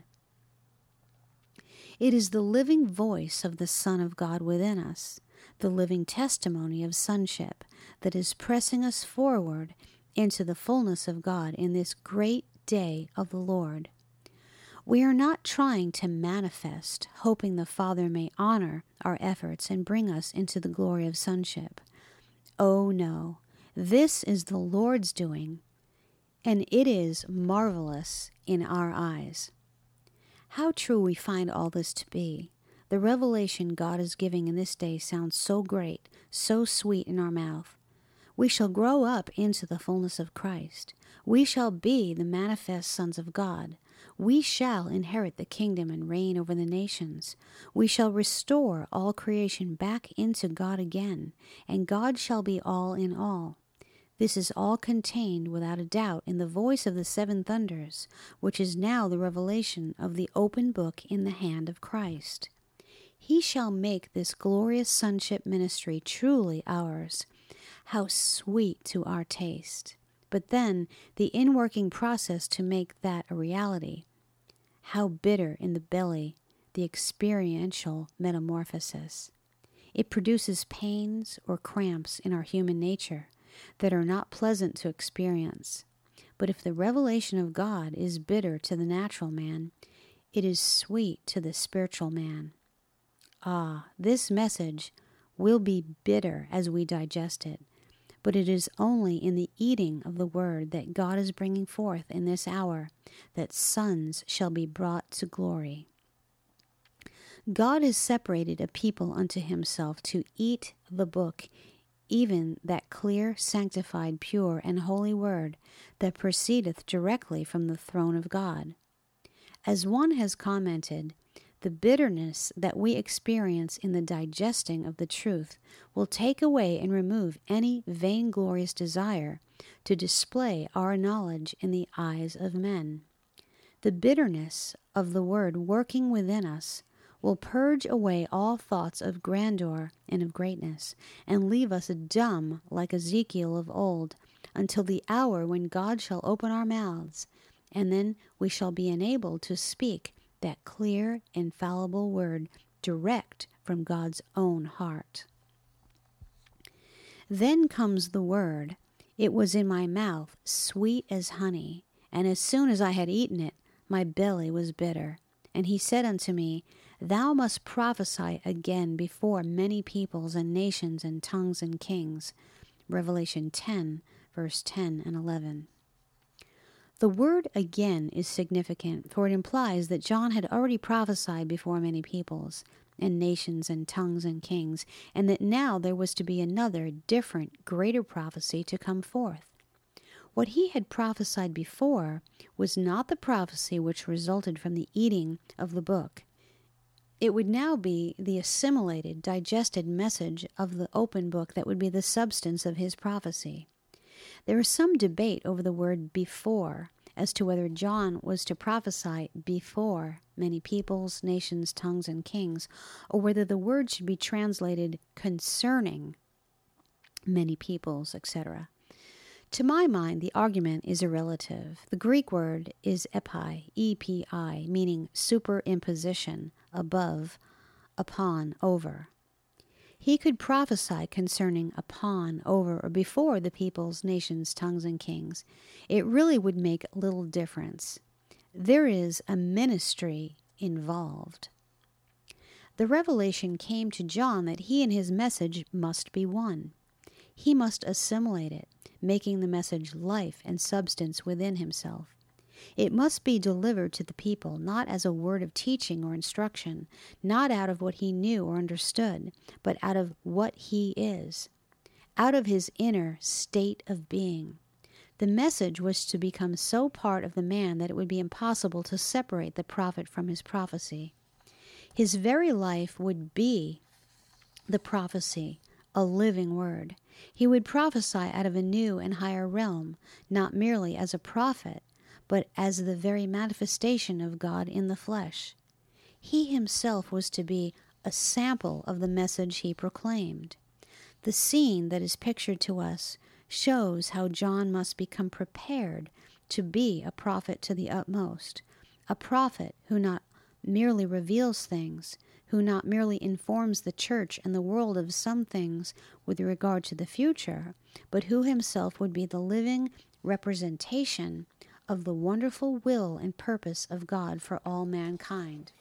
It is the living voice of the Son of God within us, the living testimony of sonship, that is pressing us forward into the fullness of God in this great day of the Lord. We are not trying to manifest, hoping the Father may honor our efforts and bring us into the glory of sonship. Oh no, this is the Lord's doing, and it is marvelous in our eyes. How true we find all this to be. The revelation God is giving in this day sounds so great, so sweet in our mouth. We shall grow up into the fullness of Christ. We shall be the manifest sons of God. We shall inherit the kingdom and reign over the nations. We shall restore all creation back into God again, and God shall be all in all. This is all contained without a doubt in the voice of the seven thunders, which is now the revelation of the open book in the hand of Christ. He shall make this glorious sonship ministry truly ours. How sweet to our taste! But then the inworking process to make that a reality. How bitter in the belly the experiential metamorphosis. It produces pains or cramps in our human nature that are not pleasant to experience. But if the revelation of God is bitter to the natural man, it is sweet to the spiritual man. Ah, this message will be bitter as we digest it, but it is only in the eating of the word that God is bringing forth in this hour that sons shall be brought to glory. God has separated a people unto himself to eat the book, even that clear, sanctified, pure, and holy word that proceedeth directly from the throne of God. As one has commented, the bitterness that we experience in the digesting of the truth will take away and remove any vainglorious desire to display our knowledge in the eyes of men. The bitterness of the word working within us will purge away all thoughts of grandeur and of greatness, and leave us dumb like Ezekiel of old, until the hour when God shall open our mouths, and then we shall be enabled to speak that clear, infallible word direct from God's own heart. Then comes the word. It was in my mouth, sweet as honey, and as soon as I had eaten it, my belly was bitter. And he said unto me, Thou must prophesy again before many peoples and nations and tongues and kings. Revelation ten, verse ten and eleven. The word again is significant, for it implies that John had already prophesied before many peoples and nations and tongues and kings, and that now there was to be another, different, greater prophecy to come forth. What he had prophesied before was not the prophecy which resulted from the eating of the book. It would now be the assimilated, digested message of the open book that would be the substance of his prophecy. There is some debate over the word before, as to whether John was to prophesy before many peoples, nations, tongues, and kings, or whether the word should be translated concerning many peoples, et cetera. To my mind, the argument is a relative. The Greek word is epi, E P I, meaning superimposition, above, upon, over. He could prophesy concerning upon, over, or before the peoples, nations, tongues, and kings. It really would make little difference. There is a ministry involved. The revelation came to John that he and his message must be one. He must assimilate it, making the message life and substance within himself. It must be delivered to the people, not as a word of teaching or instruction, not out of what he knew or understood, but out of what he is, out of his inner state of being. The message was to become so part of the man that it would be impossible to separate the prophet from his prophecy. His very life would be the prophecy, a living word. He would prophesy out of a new and higher realm, not merely as a prophet, but as the very manifestation of God in the flesh. He himself was to be a sample of the message he proclaimed. The scene that is pictured to us shows how John must become prepared to be a prophet to the utmost, a prophet who not merely reveals things, who not merely informs the church and the world of some things with regard to the future, but who himself would be the living representation of the wonderful will and purpose of God for all mankind.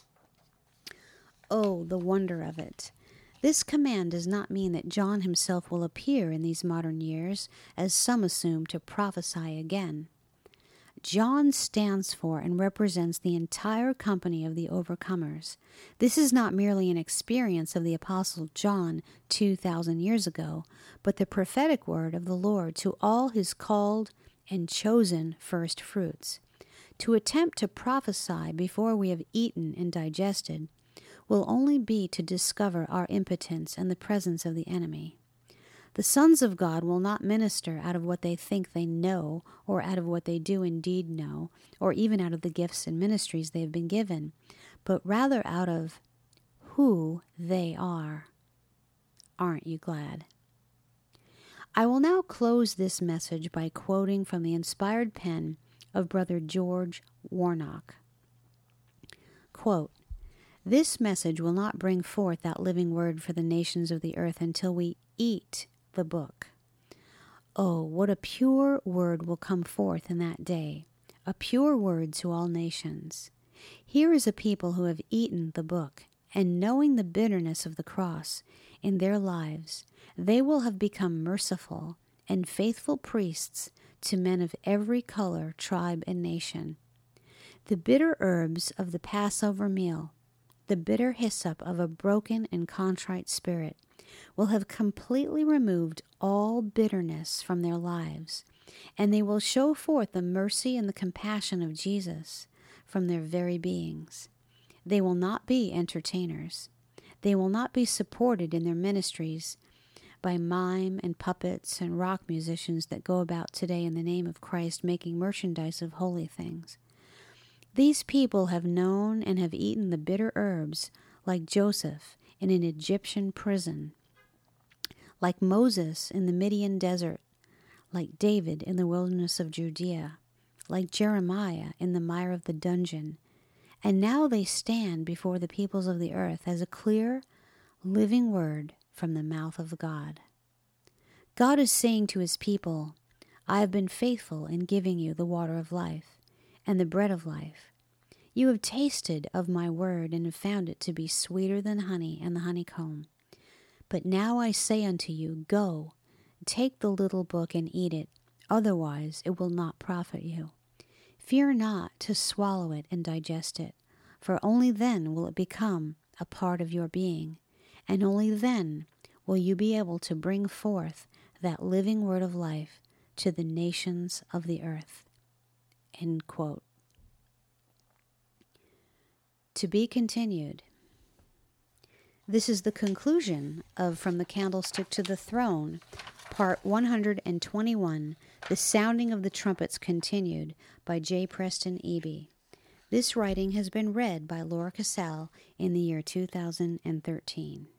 Oh, the wonder of it! This command does not mean that John himself will appear in these modern years, as some assume, to prophesy again. John stands for and represents the entire company of the overcomers. This is not merely an experience of the Apostle John two thousand years ago, but the prophetic word of the Lord to all his called and chosen first fruits. To attempt to prophesy before we have eaten and digested will only be to discover our impotence and the presence of the enemy. The sons of God will not minister out of what they think they know, or out of what they do indeed know, or even out of the gifts and ministries they have been given, but rather out of who they are. Aren't you glad? I will now close this message by quoting from the inspired pen of Brother George Warnock. Quote, "This message will not bring forth that living word for the nations of the earth until we eat the book. Oh, what a pure word will come forth in that day, a pure word to all nations. Here is a people who have eaten the book, and knowing the bitterness of the cross, in their lives, they will have become merciful and faithful priests to men of every color, tribe, and nation. The bitter herbs of the Passover meal, the bitter hyssop of a broken and contrite spirit, will have completely removed all bitterness from their lives, and they will show forth the mercy and the compassion of Jesus from their very beings. They will not be entertainers. They will not be supported in their ministries by mime and puppets and rock musicians that go about today in the name of Christ making merchandise of holy things. These people have known and have eaten the bitter herbs like Joseph in an Egyptian prison, like Moses in the Midian desert, like David in the wilderness of Judea, like Jeremiah in the mire of the dungeon. And now they stand before the peoples of the earth as a clear, living word from the mouth of God. God is saying to his people, I have been faithful in giving you the water of life and the bread of life. You have tasted of my word and have found it to be sweeter than honey and the honeycomb. But now I say unto you, go, take the little book and eat it, otherwise it will not profit you. Fear not to swallow it and digest it, for only then will it become a part of your being, and only then will you be able to bring forth that living word of life to the nations of the earth. End quote. To be continued. This is the conclusion of From the Candlestick to the Throne, Part one hundred twenty-one, The Sounding of the Trumpets Continued, by J. Preston Eby. This writing has been read by Laura Casal in the year two thousand thirteen.